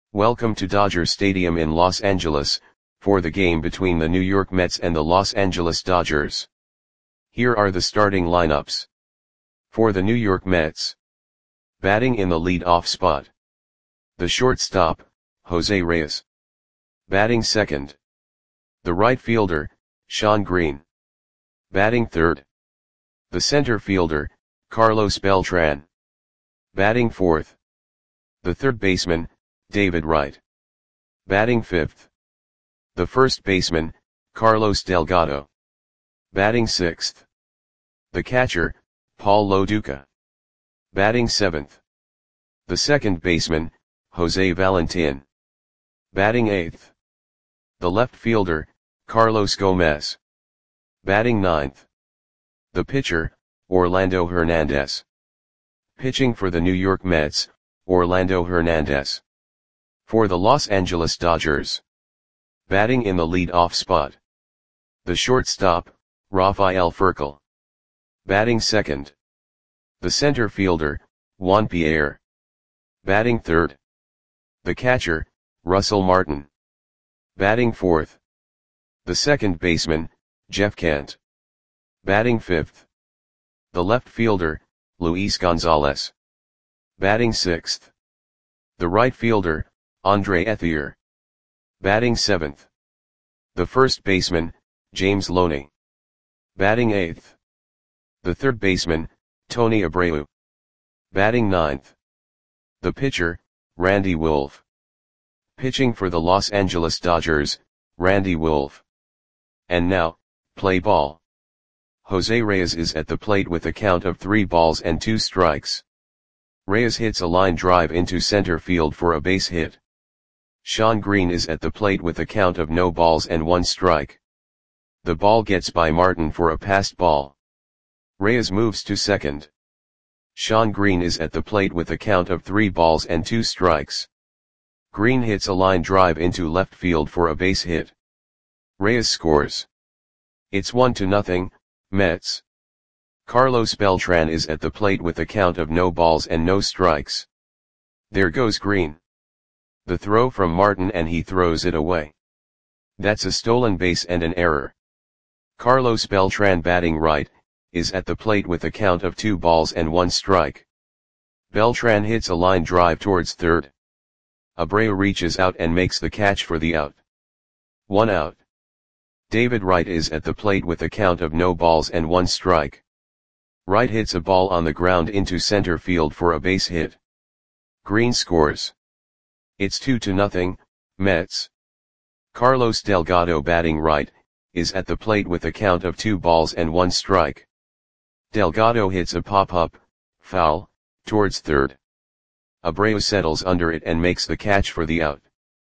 Welcome to Dodger Stadium in Los Angeles, for the game between the New York Mets and the Los Angeles Dodgers. Here are the starting lineups. For the New York Mets. Batting in the lead-off spot. The shortstop, Jose Reyes. Batting second. The right fielder, Shawn Green. Batting third. The center fielder, Carlos Beltran. Batting fourth. The third baseman, David Wright. Batting fifth. The first baseman, Carlos Delgado. Batting sixth. The catcher, Paul Lo Duca. Batting seventh. The second baseman, Jose Valentin. Batting eighth. The left fielder, Carlos Gomez. Batting ninth. The pitcher, Orlando Hernandez. Pitching for the New York Mets, Orlando Hernandez. For the Los Angeles Dodgers. Batting in the lead-off spot. The shortstop, Rafael Furcal. Batting second. The center fielder, Juan Pierre. Batting third. The catcher, Russell Martin. Batting fourth. The second baseman, Jeff Kent. Batting fifth. The left fielder, Luis Gonzalez. Batting sixth. The right fielder, Andre Ethier. Batting seventh. The first baseman, James Loney. Batting eighth. The third baseman, Tony Abreu. Batting ninth. The pitcher, Randy Wolf. Pitching for the Los Angeles Dodgers, Randy Wolf. And now, play ball. Jose Reyes is at the plate with a count of 3 balls and 2 strikes. Reyes hits a line drive into center field for a base hit. Shawn Green is at the plate with a count of no balls and 1 strike. The ball gets by Martin for a passed ball. Reyes moves to second. Shawn Green is at the plate with a count of 3 balls and 2 strikes. Green hits a line drive into left field for a base hit. Reyes scores. It's 1-0, Mets. Carlos Beltran is at the plate with a count of no balls and no strikes. There goes Green. The throw from Martin and he throws it away. That's a stolen base and an error. Carlos Beltran, batting right, is at the plate with a count of 2 balls and 1 strike. Beltran hits a line drive towards third. Abreu reaches out and makes the catch for the out. 1 out. David Wright is at the plate with a count of no balls and 1 strike. Wright hits a ball on the ground into center field for a base hit. Green scores. It's 2-0, Mets. Carlos Delgado, batting right, is at the plate with a count of 2 balls and 1 strike. Delgado hits a pop-up, foul, towards third. Abreu settles under it and makes the catch for the out.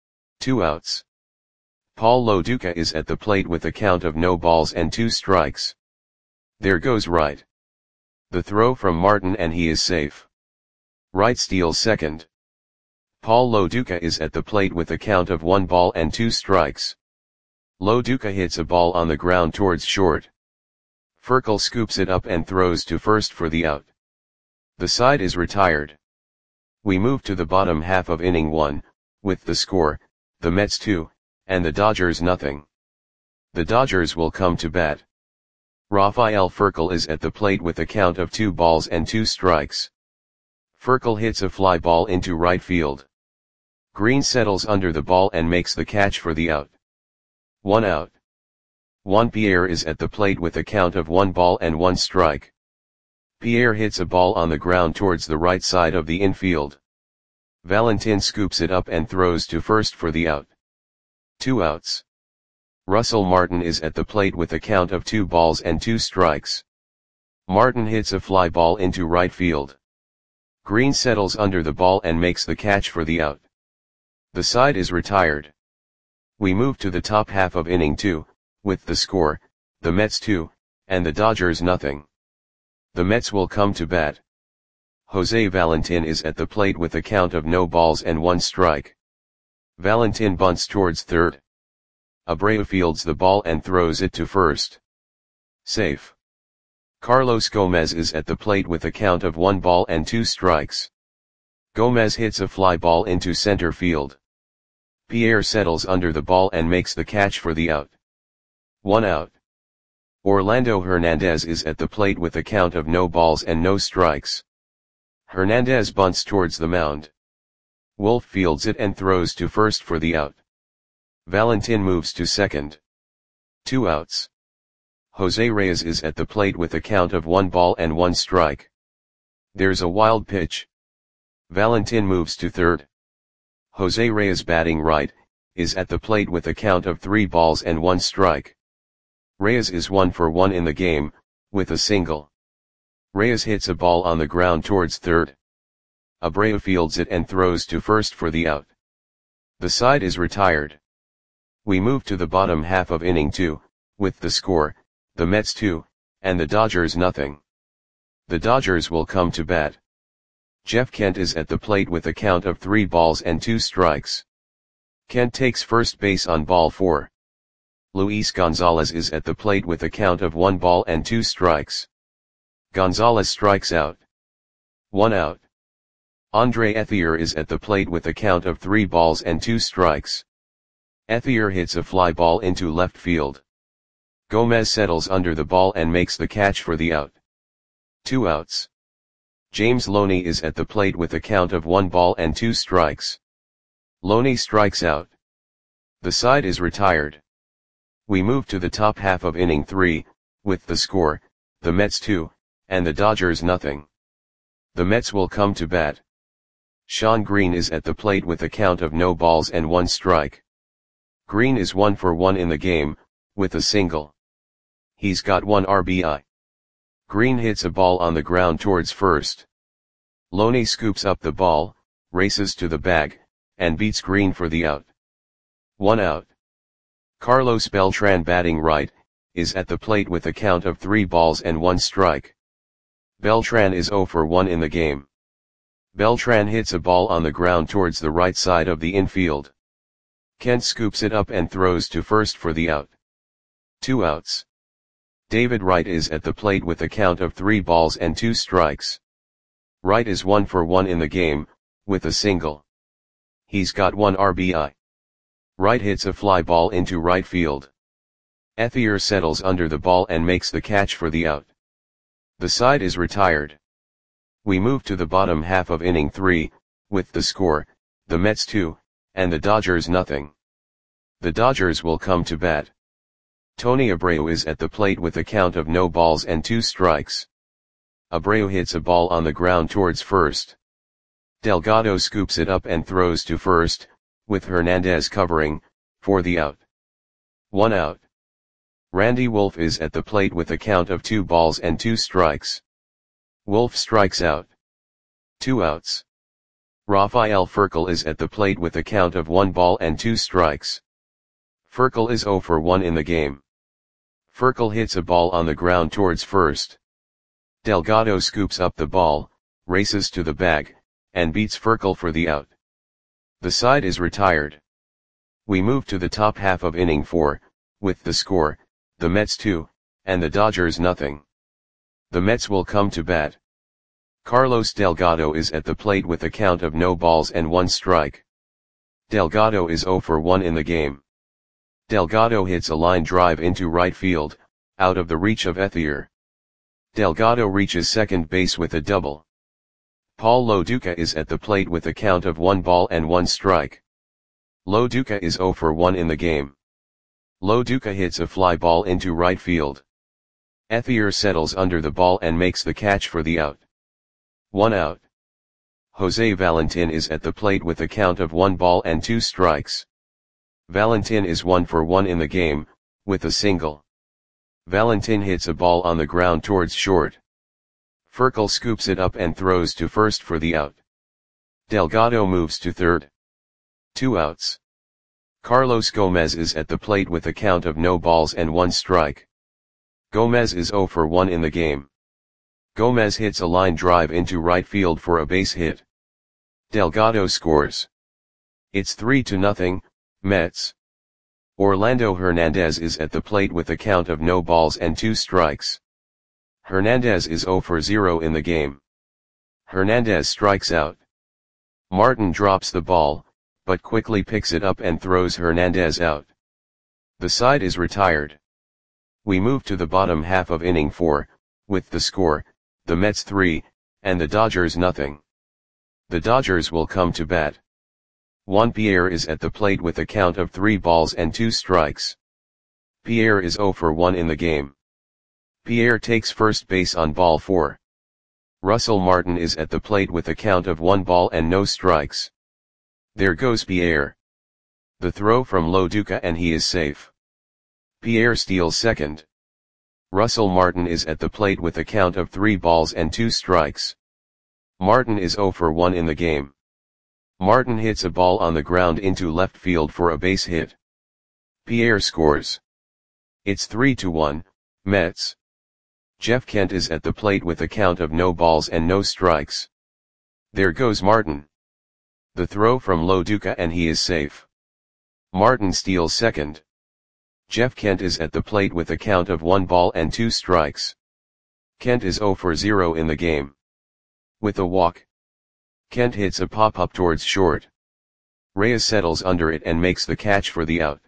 2 outs. Paul Lo Duca is at the plate with a count of no balls and 2 strikes. There goes Wright. The throw from Martin and he is safe. Wright steals second. Paul Lo Duca is at the plate with a count of 1 ball and 2 strikes. Lo Duca hits a ball on the ground towards short. Furcal scoops it up and throws to first for the out. The side is retired. We move to the bottom half of inning 1, with the score, the Mets 2, and the Dodgers nothing. The Dodgers will come to bat. Rafael Furcal is at the plate with a count of 2 balls and 2 strikes. Furcal hits a fly ball into right field. Green settles under the ball and makes the catch for the out. 1 out. Juan Pierre is at the plate with a count of 1 ball and 1 strike. Pierre hits a ball on the ground towards the right side of the infield. Valentin scoops it up and throws to first for the out. 2 outs. Russell Martin is at the plate with a count of 2 balls and 2 strikes. Martin hits a fly ball into right field. Green settles under the ball and makes the catch for the out. The side is retired. We move to the top half of inning 2, with the score, the Mets 2, and the Dodgers nothing. The Mets will come to bat. Jose Valentin is at the plate with a count of no balls and 1 strike. Valentin bunts towards third. Abreu fields the ball and throws it to first. Safe. Carlos Gomez is at the plate with a count of 1 ball and 2 strikes. Gomez hits a fly ball into center field. Pierre settles under the ball and makes the catch for the out. 1 out. Orlando Hernandez is at the plate with a count of no balls and no strikes. Hernandez bunts towards the mound. Wolf fields it and throws to first for the out. Valentin moves to second. 2 outs. Jose Reyes is at the plate with a count of 1 ball and 1 strike. There's a wild pitch. Valentin moves to third. Jose Reyes, batting right, is at the plate with a count of 3 balls and 1 strike. Reyes is 1 for 1 in the game, with a single. Reyes hits a ball on the ground towards third. Abreu fields it and throws to first for the out. The side is retired. We move to the bottom half of inning 2, with the score, the Mets 2, and the Dodgers nothing. The Dodgers will come to bat. Jeff Kent is at the plate with a count of 3 balls and 2 strikes. Kent takes first base on ball 4. Luis Gonzalez is at the plate with a count of 1 ball and 2 strikes. Gonzalez strikes out. 1 out. Andre Ethier is at the plate with a count of 3 balls and 2 strikes. Ethier hits a fly ball into left field. Gomez settles under the ball and makes the catch for the out. 2 outs. James Loney is at the plate with a count of 1 ball and 2 strikes. Loney strikes out. The side is retired. We move to the top half of inning 3, with the score, the Mets 2, and the Dodgers nothing. The Mets will come to bat. Sean Green is at the plate with a count of no balls and 1 strike. Green is 1 for 1 in the game, with a single. He's got 1 RBI. Green hits a ball on the ground towards first. Loney scoops up the ball, races to the bag, and beats Green for the out. 1 out. Carlos Beltran, batting right, is at the plate with a count of 3 balls and 1 strike. Beltran is 0 for 1 in the game. Beltran hits a ball on the ground towards the right side of the infield. Kent scoops it up and throws to first for the out. 2 outs. David Wright is at the plate with a count of 3 balls and 2 strikes. Wright is 1 for 1 in the game, with a single. He's got 1 RBI. Wright hits a fly ball into right field. Ethier settles under the ball and makes the catch for the out. The side is retired. We move to the bottom half of inning 3, with the score, the Mets 2, and the Dodgers nothing. The Dodgers will come to bat. Tony Abreu is at the plate with a count of no balls and 2 strikes. Abreu hits a ball on the ground towards first. Delgado scoops it up and throws to first, with Hernandez covering, for the out. 1 out. Randy Wolf is at the plate with a count of 2 balls and 2 strikes. Wolf strikes out. 2 outs. Rafael Furcal is at the plate with a count of 1 ball and 2 strikes. Furcal is 0 for 1 in the game. Furcal hits a ball on the ground towards first. Delgado scoops up the ball, races to the bag, and beats Furcal for the out. The side is retired. We move to the top half of inning 4, with the score, the Mets 2, and the Dodgers nothing. The Mets will come to bat. Carlos Delgado is at the plate with a count of no balls and 1 strike. Delgado is 0 for 1 in the game. Delgado hits a line drive into right field, out of the reach of Ethier. Delgado reaches second base with a double. Paul Loduca is at the plate with a count of 1 ball and 1 strike. Loduca is 0 for 1 in the game. Loduca hits a fly ball into right field. Ethier settles under the ball and makes the catch for the out. 1 out. Jose Valentin is at the plate with a count of 1 ball and 2 strikes. Valentin is 1 for 1 in the game, with a single. Valentin hits a ball on the ground towards short. Furcal scoops it up and throws to first for the out. Delgado moves to third. 2 outs. Carlos Gomez is at the plate with a count of no balls and 1 strike. Gomez is 0 for 1 in the game. Gomez hits a line drive into right field for a base hit. Delgado scores. It's 3-0, Mets. Orlando Hernandez is at the plate with a count of no balls and 2 strikes. Hernandez is 0 for 0 in the game. Hernandez strikes out. Martin drops the ball, but quickly picks it up and throws Hernandez out. The side is retired. We move to the bottom half of inning 4, with the score, the Mets 3, and the Dodgers nothing. The Dodgers will come to bat. Juan Pierre is at the plate with a count of 3 balls and 2 strikes. Pierre is 0 for 1 in the game. Pierre takes first base on ball 4. Russell Martin is at the plate with a count of 1 ball and no strikes. There goes Pierre. The throw from Lo Duca and he is safe. Pierre steals second. Russell Martin is at the plate with a count of 3 balls and 2 strikes. Martin is 0 for 1 in the game. Martin hits a ball on the ground into left field for a base hit. Pierre scores. It's 3-1, Mets. Jeff Kent is at the plate with a count of no balls and no strikes. There goes Martin. The throw from Lo Duca and he is safe. Martin steals second. Jeff Kent is at the plate with a count of 1 ball and 2 strikes. Kent is 0 for 0 in the game. With a walk, Kent hits a pop-up towards short. Reyes settles under it and makes the catch for the out.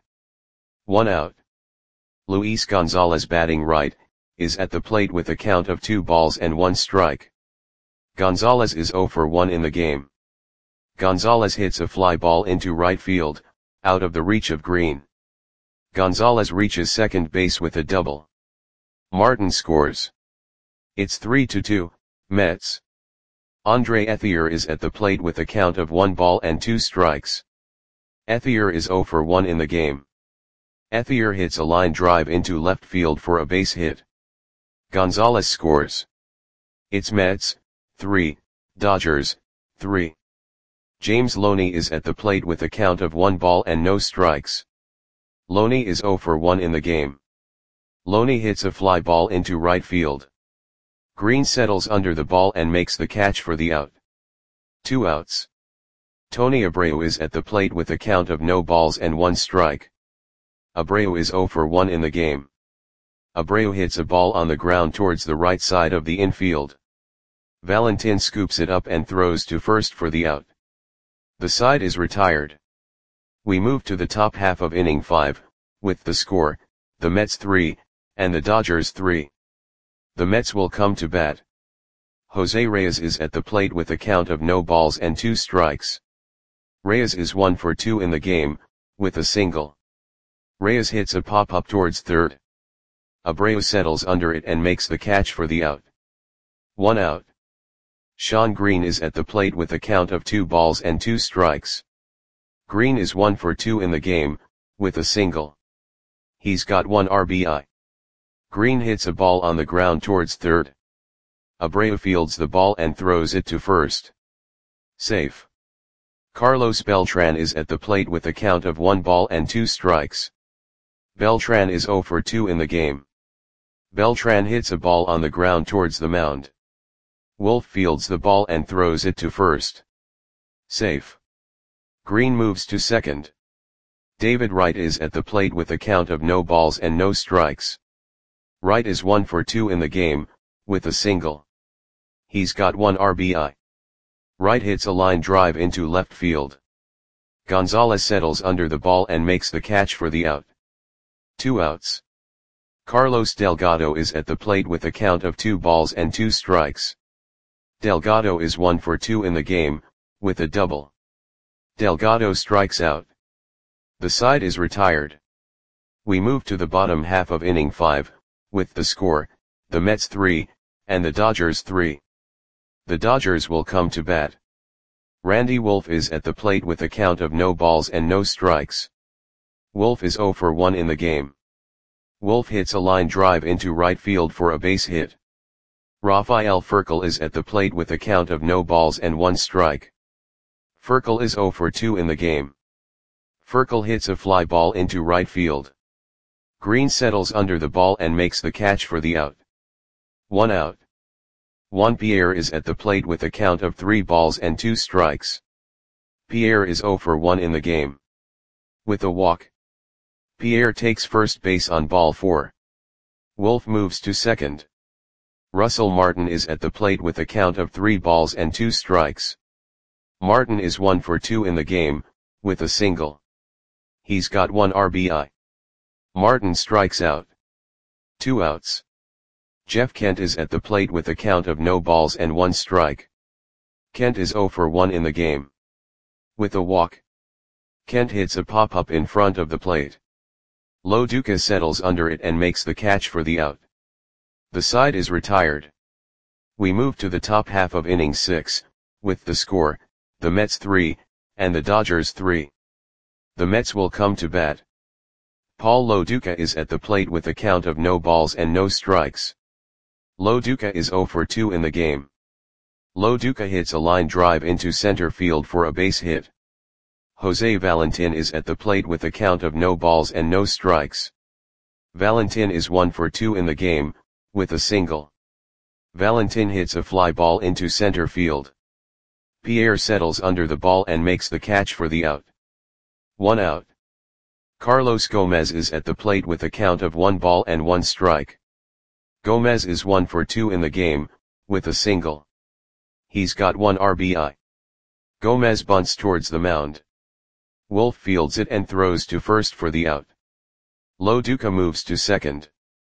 1 out. Luis Gonzalez, batting right, is at the plate with a count of 2 balls and 1 strike. Gonzalez is 0 for 1 in the game. Gonzalez hits a fly ball into right field, out of the reach of Green. Gonzalez reaches second base with a double. Martin scores. It's 3-2, Mets. Andre Ethier is at the plate with a count of 1 ball and 2 strikes. Ethier is 0 for 1 in the game. Ethier hits a line drive into left field for a base hit. Gonzalez scores. It's Mets 3, Dodgers 3. James Loney is at the plate with a count of 1 ball and no strikes. Loney is 0 for 1 in the game. Loney hits a fly ball into right field. Green settles under the ball and makes the catch for the out. 2 outs. Tony Abreu is at the plate with a count of no balls and 1 strike. Abreu is 0 for 1 in the game. Abreu hits a ball on the ground towards the right side of the infield. Valentin scoops it up and throws to first for the out. The side is retired. We move to the top half of inning 5, with the score, the Mets 3, and the Dodgers 3. The Mets will come to bat. Jose Reyes is at the plate with a count of no balls and 2 strikes. Reyes is 1 for 2 in the game, with a single. Reyes hits a pop-up towards third. Abreu settles under it and makes the catch for the out. 1 out. Sean Green is at the plate with a count of 2 balls and 2 strikes. Green is 1 for 2 in the game, with a single. He's got 1 RBI. Green hits a ball on the ground towards third. Abreu fields the ball and throws it to first. Safe. Carlos Beltran is at the plate with a count of 1 ball and 2 strikes. Beltran is 0 for 2 in the game. Beltran hits a ball on the ground towards the mound. Wolf fields the ball and throws it to first. Safe. Green moves to second. David Wright is at the plate with a count of no balls and no strikes. Wright is 1 for 2 in the game, with a single. He's got 1 RBI. Wright hits a line drive into left field. Gonzalez settles under the ball and makes the catch for the out. 2 outs. Carlos Delgado is at the plate with a count of 2 balls and 2 strikes. Delgado is 1 for 2 in the game, with a double. Delgado strikes out. The side is retired. We move to the bottom half of inning 5, with the score, the Mets 3, and the Dodgers 3. The Dodgers will come to bat. Randy Wolf is at the plate with a count of no balls and no strikes. Wolf is 0 for 1 in the game. Wolf hits a line drive into right field for a base hit. Rafael Furcal is at the plate with a count of no balls and 1 strike. Furcal is 0 for 2 in the game. Furcal hits a fly ball into right field. Green settles under the ball and makes the catch for the out. 1 out. Juan Pierre is at the plate with a count of 3 balls and 2 strikes. Pierre is 0 for 1 in the game. With a walk, Pierre takes first base on ball 4. Wolf moves to second. Russell Martin is at the plate with a count of 3 balls and 2 strikes. Martin is 1 for 2 in the game, with a single. He's got 1 RBI. Martin strikes out. 2 outs. Jeff Kent is at the plate with a count of no balls and 1 strike. Kent is 0 for 1 in the game. With a walk, Kent hits a pop-up in front of the plate. Lo Duca settles under it and makes the catch for the out. The side is retired. We move to the top half of inning 6, with the score, the Mets 3, and the Dodgers 3. The Mets will come to bat. Paul Lo Duca is at the plate with a count of no balls and no strikes. Lo Duca is 0 for 2 in the game. Lo Duca hits a line drive into center field for a base hit. Jose Valentin is at the plate with a count of no balls and no strikes. Valentin is 1 for 2 in the game, with a single. Valentin hits a fly ball into center field. Pierre settles under the ball and makes the catch for the out. 1 out. Carlos Gomez is at the plate with a count of 1 ball and 1 strike. Gomez is 1 for 2 in the game, with a single. He's got 1 RBI. Gomez bunts towards the mound. Wolf fields it and throws to first for the out. Lo Duca moves to second.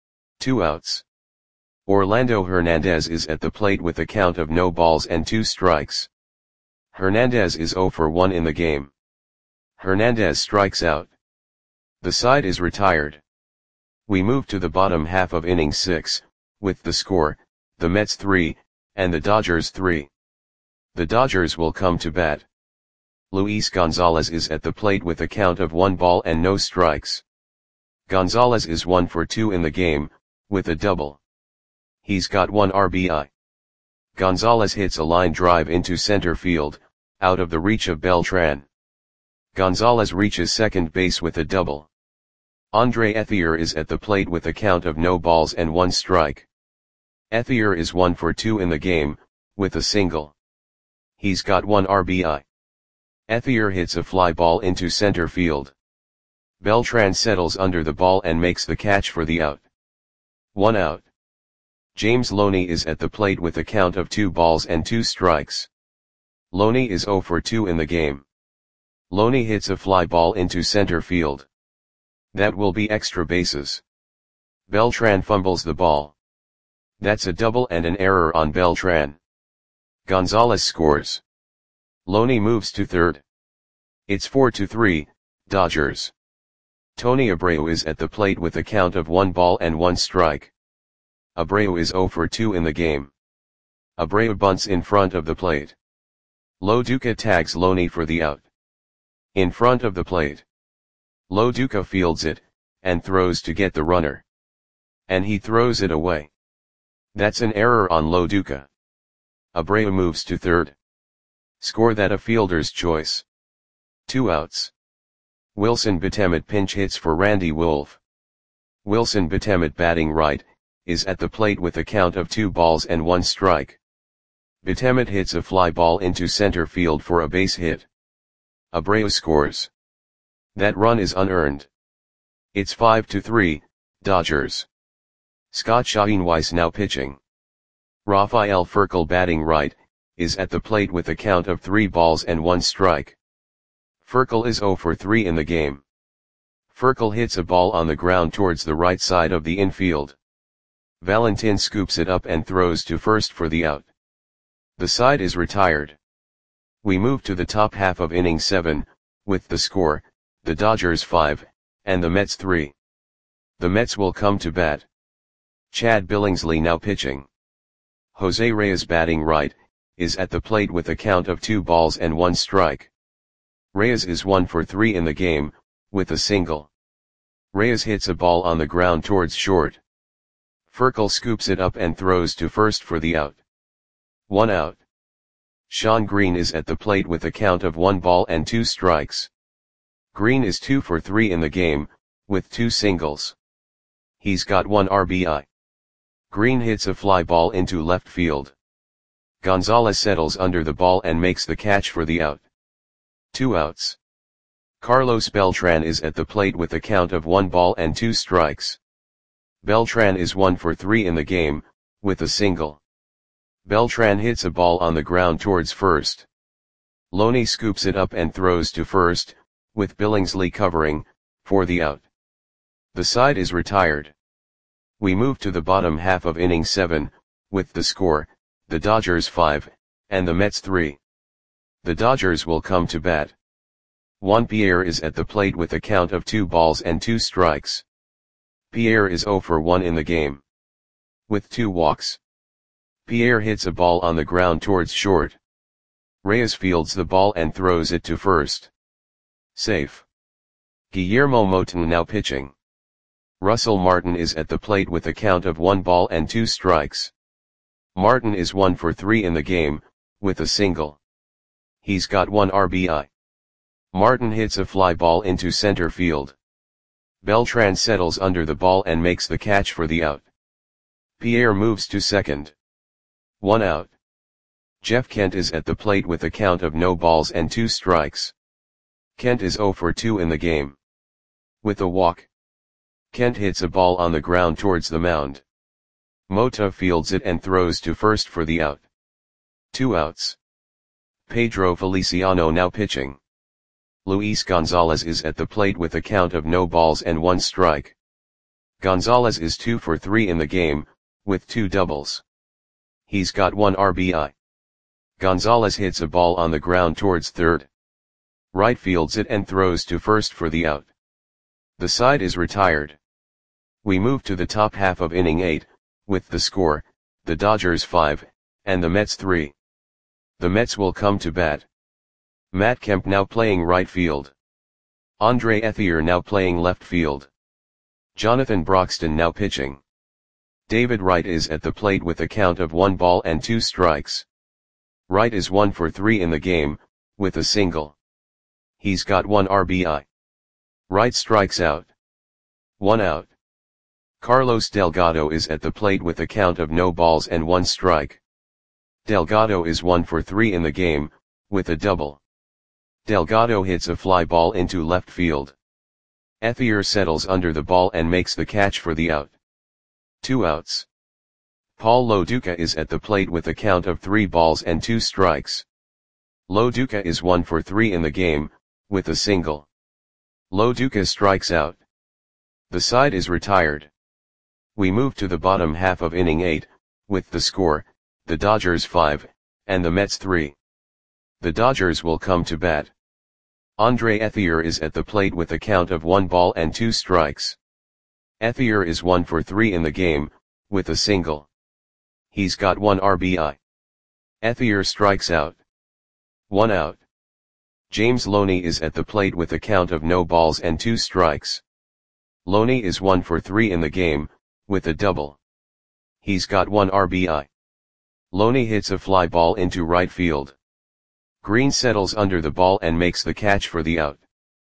2 outs. Orlando Hernandez is at the plate with a count of no balls and 2 strikes. Hernandez is 0 for 1 in the game. Hernandez strikes out. The side is retired. We move to the bottom half of inning 6, with the score, the Mets 3, and the Dodgers 3. The Dodgers will come to bat. Luis Gonzalez is at the plate with a count of 1 ball and no strikes. Gonzalez is 1 for 2 in the game, with a double. He's got 1 RBI. Gonzalez hits a line drive into center field, out of the reach of Beltran. Gonzalez reaches second base with a double. Andre Ethier is at the plate with a count of no balls and 1 strike. Ethier is 1 for 2 in the game, with a single. He's got 1 RBI. Ethier hits a fly ball into center field. Beltran settles under the ball and makes the catch for the out. 1 out. James Loney is at the plate with a count of 2 balls and 2 strikes. Loney is 0 for 2 in the game. Loney hits a fly ball into center field. That will be extra bases. Beltran fumbles the ball. That's a double and an error on Beltran. Gonzalez scores. Loney moves to third. It's 4-3, Dodgers. Tony Abreu is at the plate with a count of 1 ball and 1 strike. Abreu is 0 for 2 in the game. Abreu bunts in front of the plate. Lo Duca tags Loney for the out. In front of the plate. Lo Duca fields it, and throws to get the runner. And he throws it away. That's an error on Lo Duca. Abreu moves to third. Score that a fielder's choice. 2 outs. Wilson Betemet pinch hits for Randy Wolf. Wilson Betemet batting right, is at the plate with a count of 2 balls and 1 strike. Betemet hits a fly ball into center field for a base hit. Abreu scores. That run is unearned. It's 5-3, Dodgers. Scott Schoenweiss now pitching. Rafael Furcal batting right, is at the plate with a count of 3 balls and 1 strike. Furcal is 0 for 3 in the game. Furcal hits a ball on the ground towards the right side of the infield. Valentin scoops it up and throws to first for the out. The side is retired. We move to the top half of inning 7, with the score, the Dodgers 5, and the Mets 3. The Mets will come to bat. Chad Billingsley now pitching. Jose Reyes batting right, is at the plate with a count of 2 balls and 1 strike. Reyes is 1 for 3 in the game, with a single. Reyes hits a ball on the ground towards short. Furcal scoops it up and throws to first for the out. 1 out. Sean Green is at the plate with a count of 1 ball and 2 strikes. Green is 2 for 3 in the game, with 2 singles. He's got 1 RBI. Green hits a fly ball into left field. Gonzalez settles under the ball and makes the catch for the out. 2 outs. Carlos Beltran is at the plate with a count of 1 ball and 2 strikes. Beltran is 1 for 3 in the game, with a single. Beltran hits a ball on the ground towards first. Loney scoops it up and throws to first, with Billingsley covering, for the out. The side is retired. We move to the bottom half of inning 7, with the score, the Dodgers 5, and the Mets 3. The Dodgers will come to bat. Juan Pierre is at the plate with a count of 2 balls and 2 strikes. Pierre is 0 for 1 in the game, with 2 walks. Pierre hits a ball on the ground towards short. Reyes fields the ball and throws it to first. Safe. Guillermo Motin now pitching. Russell Martin is at the plate with a count of 1 ball and 2 strikes. Martin is 1 for 3 in the game, with a single. He's got 1 RBI. Martin hits a fly ball into center field. Beltran settles under the ball and makes the catch for the out. Pierre moves to second. 1 out. Jeff Kent is at the plate with a count of no balls and 2 strikes. Kent is 0 for 2 in the game, with a walk. Kent hits a ball on the ground towards the mound. Mota fields it and throws to first for the out. 2 outs. Pedro Feliciano now pitching. Luis Gonzalez is at the plate with a count of no balls and 1 strike. Gonzalez is 2 for 3 in the game, with 2 doubles. He's got 1 RBI. Gonzalez hits a ball on the ground towards third. Right fields it and throws to first for the out. The side is retired. We move to the top half of inning 8, with the score, the Dodgers 5, and the Mets 3. The Mets will come to bat. Matt Kemp now playing right field. Andre Ethier now playing left field. Jonathan Broxton now pitching. David Wright is at the plate with a count of 1 ball and 2 strikes. Wright is 1 for 3 in the game, with a single. He's got 1 RBI. Wright strikes out. 1 out. Carlos Delgado is at the plate with a count of no balls and 1 strike. Delgado is 1 for 3 in the game, with a double. Delgado hits a fly ball into left field. Ethier settles under the ball and makes the catch for the out. 2 outs. Paul Loduca is at the plate with a count of 3 balls and 2 strikes. Loduca is 1 for 3 in the game, with a single. Loduca strikes out. The side is retired. We move to the bottom half of inning 8, with the score, the Dodgers 5, and the Mets 3. The Dodgers will come to bat. Andre Ethier is at the plate with a count of 1 ball and 2 strikes. Ethier is 1 for 3 in the game, with a single. He's got 1 RBI. Ethier strikes out. 1 out. James Loney is at the plate with a count of no balls and 2 strikes. Loney is 1 for 3 in the game, with a double. He's got 1 RBI. Loney hits a fly ball into right field. Green settles under the ball and makes the catch for the out.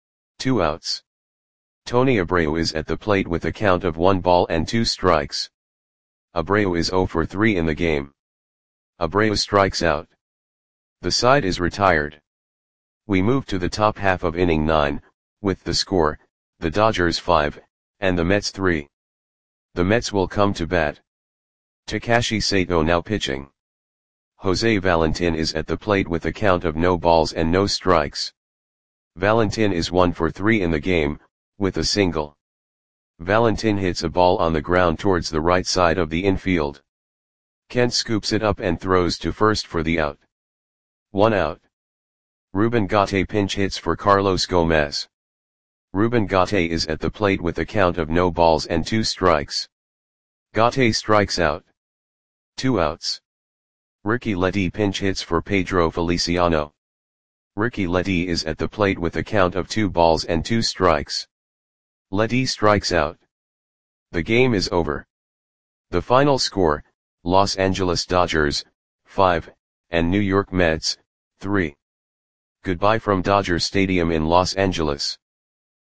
2 outs. Tony Abreu is at the plate with a count of 1 ball and 2 strikes. Abreu is 0 for 3 in the game. Abreu strikes out. The side is retired. We move to the top half of inning 9, with the score, the Dodgers 5, and the Mets 3. The Mets will come to bat. Takashi Sato now pitching. Jose Valentin is at the plate with a count of no balls and no strikes. Valentin is 1 for 3 in the game, with a single. Valentin hits a ball on the ground towards the right side of the infield. Kent scoops it up and throws to first for the out. 1 out. Ruben Gate pinch hits for Carlos Gomez. Ruben Gate is at the plate with a count of no balls and 2 strikes. Gate strikes out. 2 outs. Ricky Leddy pinch hits for Pedro Feliciano. Ricky Leddy is at the plate with a count of 2 balls and 2 strikes. Leddy strikes out. The game is over. The final score, Los Angeles Dodgers, 5, and New York Mets, 3. Goodbye from Dodger Stadium in Los Angeles.